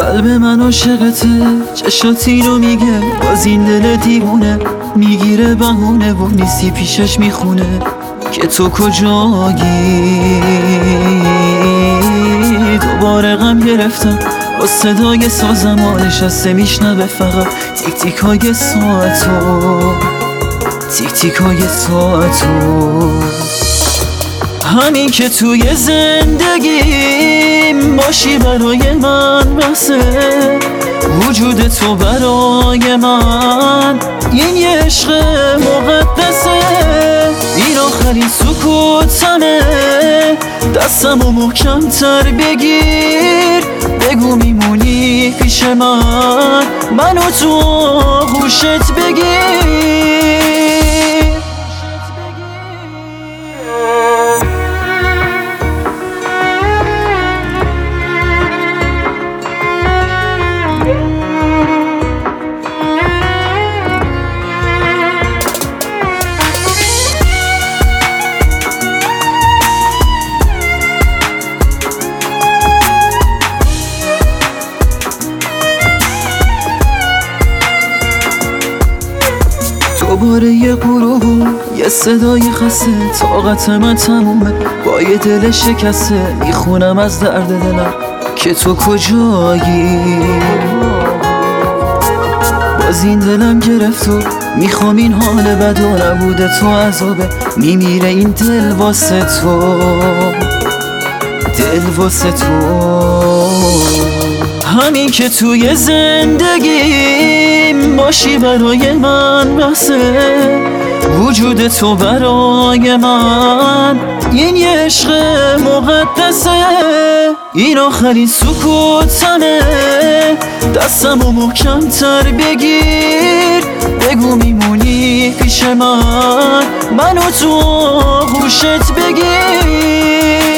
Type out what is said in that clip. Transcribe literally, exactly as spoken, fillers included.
قلب من عاشقته، چشات اینو میگه، باز این دل دیوونه میگیره بهونه و نیستی پیشش میخونه که تو کجایی. دوباره غم گرفتم با صدای سازم و نشسته میشنوه فقط تیک تیک های ساعتو، تیک تیک های ساعتو. همین که توی زندگیم باشی برای من بسه، وجود تو برای من این یه عشق مقدسه. این آخرین سکوتمه، دستمو محکم تر بگیر، بگو میمونی پیش من، منو تو آغوشت بگیر. دوباره یه غروب، یه صدای خسته، طاقت من تمومه با یه دل شکسته. میخونم از درد دلم که تو کجایی، باز این دلم گرفت و میخوام این حال بد و نبوده تو عذابه. میمیره این دل واسه تو، دل واسه تو. همین که توی زندگیم باشی برای من بسه، وجود تو برای من این یه عشق مقدسه. این آخرین سکوتمه، دستمو محکم تر بگیر، بگو میمونی پیش من، منو تو آغوشت بگیر.